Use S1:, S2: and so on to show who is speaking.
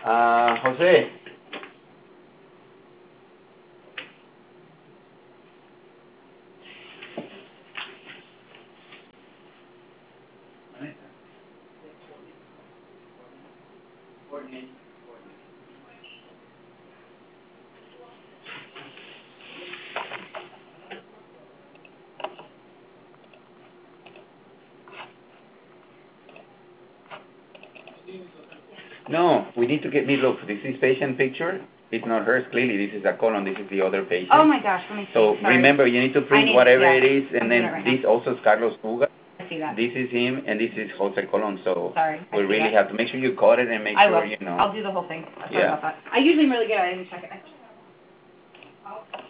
S1: Jose. No, we need to get me. Look, this is patient picture. It's not hers. Clearly, this is a colon. This is the other patient.
S2: Oh my gosh, let me see.
S1: So
S2: Sorry.
S1: remember, you need to print whatever it is, and then
S2: right
S1: this also is Carlos Puga.
S2: I see that.
S1: This is him, and this is Jose Colon. So
S2: Sorry.
S1: we really have to make sure you caught it and make sure you know.
S2: I'll do the whole thing. Sorry
S1: Yeah.
S2: about that. I usually am really good at it. Let me check it.